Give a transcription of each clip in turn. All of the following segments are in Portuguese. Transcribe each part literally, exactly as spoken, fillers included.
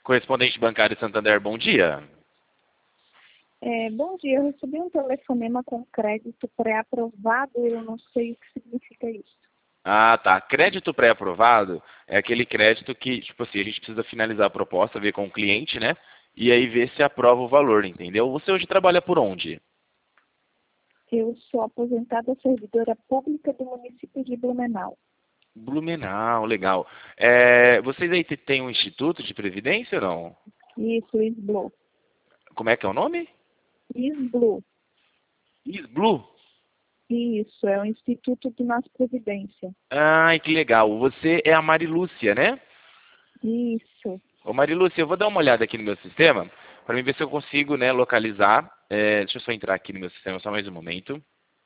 Correspondente bancário Santander, bom dia. É, bom dia, eu recebi um telefonema com crédito pré-aprovado, eu não sei o que significa isso. Ah, tá. Crédito pré-aprovado é aquele crédito que, tipo assim, a gente precisa finalizar a proposta, ver com o cliente, né? E aí ver se aprova o valor, entendeu? Você hoje trabalha por onde? Eu sou aposentada servidora pública do município de Blumenau. Blumenau, legal. É, vocês aí têm um instituto de previdência ou não? Isso, ISBLU. Como é que é o nome? ISBLU. Isblu? Isso, é o Instituto de Nossa Previdência. Ai, que legal. Você é a Marilúcia, né? Isso. Ô Marilúcia, eu vou dar uma olhada aqui no meu sistema para ver se eu consigo, né, localizar. É, deixa eu só entrar aqui no meu sistema, só mais um momento.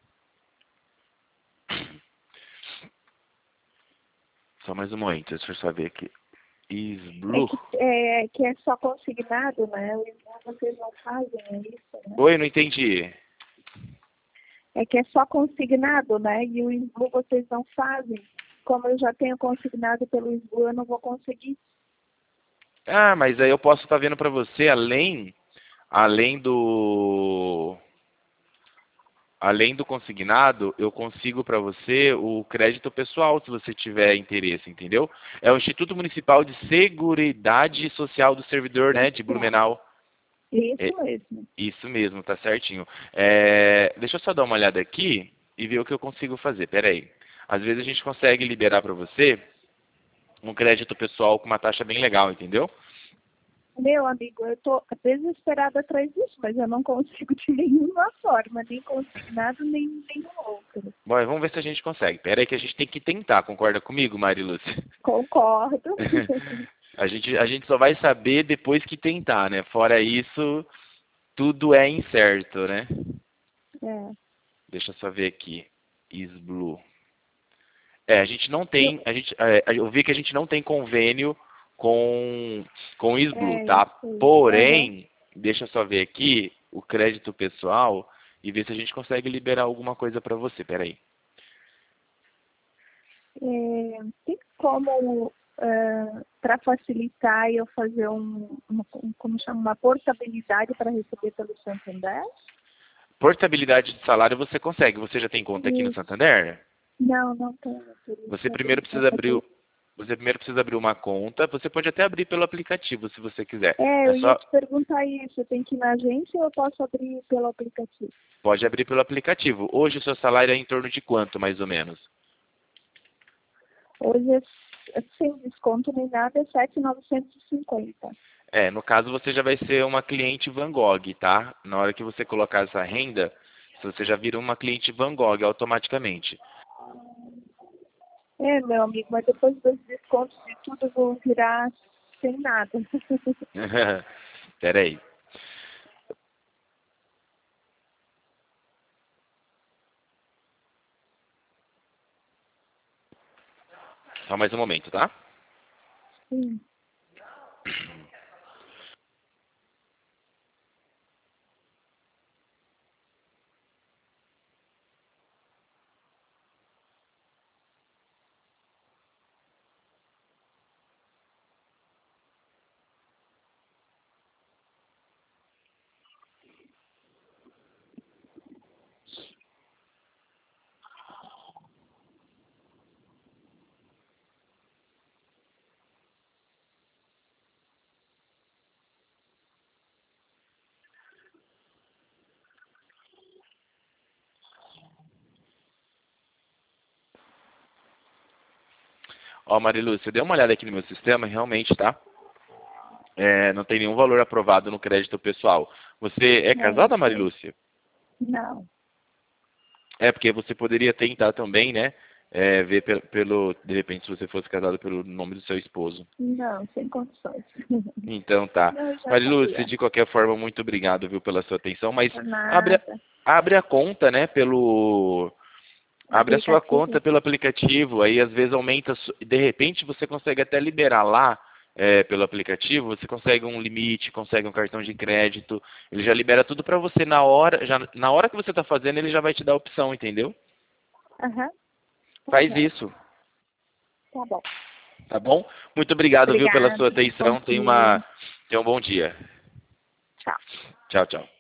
Só mais um momento, deixa eu só ver aqui. É Isblu. que é, que é só consignado, né? O ISBLU vocês não fazem, é isso, né? Oi, não entendi. É que é só consignado, né? E o ISBLU vocês não fazem. Como eu já tenho consignado pelo ISBLU, eu não vou conseguir. Ah, mas aí eu posso estar vendo para você, além, além do, além do consignado, eu consigo para você o crédito pessoal, se você tiver interesse, entendeu? É o Instituto Municipal de Seguridade Social do Servidor, né, de Blumenau. É, Isso mesmo. isso mesmo, tá certinho. É, deixa eu só dar uma olhada aqui e ver o que eu consigo fazer. Pera aí. Às vezes a gente consegue liberar para você um crédito pessoal com uma taxa bem legal, entendeu? Meu amigo, eu estou desesperada atrás disso, mas eu não consigo de nenhuma forma, nem consignado, nem nenhum outro. Bom, vamos ver se a gente consegue. Pera aí que a gente tem que tentar, concorda comigo, Marilúcia? Concordo. A gente, a gente só vai saber depois que tentar, né? Fora isso, tudo é incerto, né? É. Deixa eu só ver aqui. Isblu. É, a gente não Eu, tem, a gente, é, eu vi que a gente não tem convênio com, com o Isblu, é, eu tá? sei. Aham. Porém, deixa eu só ver aqui o crédito pessoal e ver se a gente consegue liberar alguma coisa para você. Pera aí. É, tem como, para facilitar, eu fazer um, uma, um- como chama, uma portabilidade para receber pelo Santander? Portabilidade de salário você consegue. Você já tem conta aqui no Isso. Santander? Não, não tenho, por isso Você eu primeiro queria precisa abrir, fazer. o- você primeiro precisa abrir uma conta. Você pode até abrir pelo aplicativo, se você quiser. É, É eu ia só te perguntar isso, eu tenho que ir na agência ou eu posso abrir pelo aplicativo? pode abrir pelo aplicativo. Hoje o seu salário é em torno de quanto, mais ou menos? Hoje, é, é sem desconto nem nada, é sete mil novecentos e cinquenta. É, no caso você já vai ser uma cliente Van Gogh, tá? Na hora que você colocar essa renda, você já vira uma cliente Van Gogh automaticamente. É, meu amigo, mas depois dos descontos de tudo, eu vou virar sem nada. Pera aí. Só mais um momento, tá? Sim. Ó, Marilúcia, dê uma olhada aqui no meu sistema, realmente, tá? É, não tem nenhum valor aprovado no crédito pessoal. Você é É, eu casada, sei. Marilúcia? Não, É, porque você poderia tentar também, né? É, ver pelo, pelo, de repente, se você fosse casado pelo nome do seu esposo. não, sem condições. Então tá. Não, eu já Marilúcia, sabia. de qualquer forma, muito obrigado, viu, pela sua atenção. Mas Por abre, a- nada. abre a conta, né, pelo... Abre a sua conta Aplicativo? pelo aplicativo, aí às vezes aumenta, su- de repente você consegue até liberar lá é, pelo aplicativo, você consegue um limite, consegue um cartão de crédito, ele já libera tudo para você na hora, já na hora que você está fazendo, ele já vai te dar a opção, entendeu? Aham, tá Faz certo. isso. Tá bom. Tá bom? Muito obrigado, viu, pela Obrigada. sua atenção. Bom Tenha dia. uma, tenha um bom dia. Tchau. Tchau, tchau.